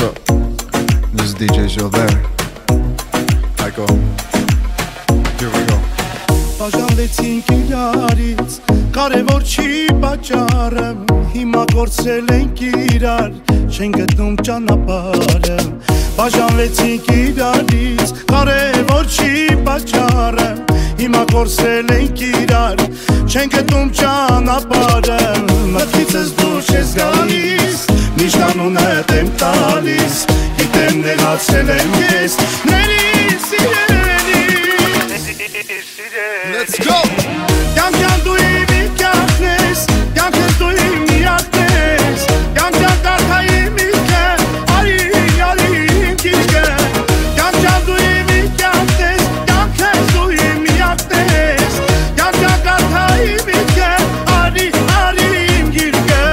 up? This is DJ Joe there. I go. Here we go. Բաժանվեցինք իրարից, կարևոր չի պատճառը, հիմա կորցրել ենք իրար, չեն գտնում ճանապարհը։ Բաժանվեցինք իրարից, կարևոր չի պատճառը, հիմա կորցրել ենք իրար, չեն գտնում ճանապարհը։ Մտքիցս դուրս ես գալիս, միշտ անունդ եմ տալիս, գիտեմ նեղացրել եմ ես, ներիս սիրելի։ Let's go! Կյանքյան դու իմ կյանքն կյանքս դու իմ միակն կյանքյան կարդայի միտքը, արի իմ գիրկը, կյանքյան դու իմ կյանքն կյանքս դու իմ միակն կյանքյան կարդայի միտքը, արի իմ գիրկը։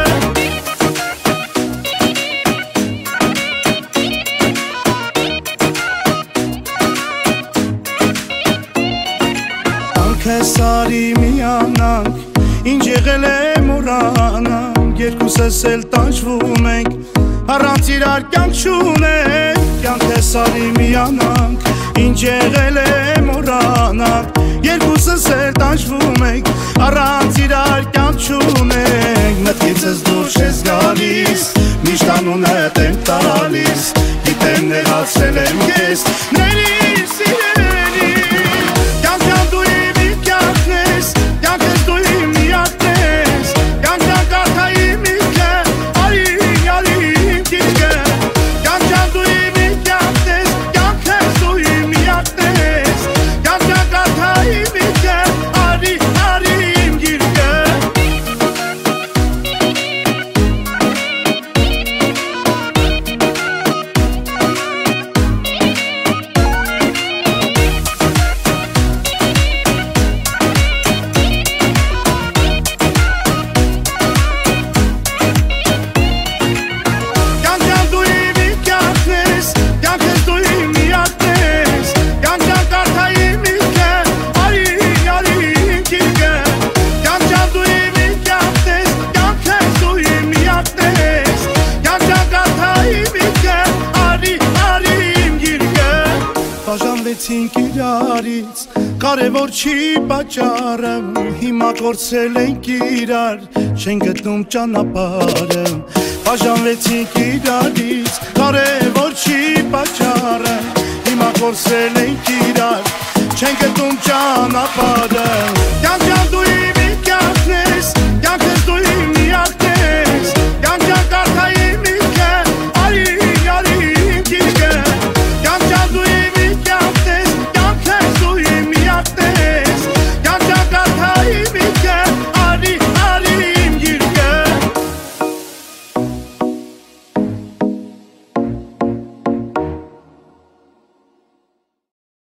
Քեզ արի միանանք, ինչ եղել է մոռանանք, երկուսս էլ տանջվում ենք, առանց իրար կյանք չունենք, կյանքս արի միանանք, ինչ եղել է մոռանանք, երկուսս էլ տանջվում ենք, առանց իրար կյանք չունենք, մտքիցս դուրս ես գալիս, միշտ անունդ եմ տալիս, գիտեմ նեղացրել եմ ես, ներիս սիրելի, կյանքյան դու կյանքս դու իմ միակն կյանքյան կարդայի միտքը, արի իմ գիրկը, կյանքյան դու իմ կյանքն կյանքս դու իմ միակն կյանքյան կարդայի միտքը, արի իմ գիրկը։ Բաժանվեցինք իրարից, կարևոր չի պատճառը, հիմա կորցրել ենք իրար, չեն գտնում ճանապարհը։ Բաժանվեցինք իրարից, կարևոր չի պատճառը, հիմա կորցրել ենք իրար, չեն գտնում ճանապարհը։ Կյանքյան դու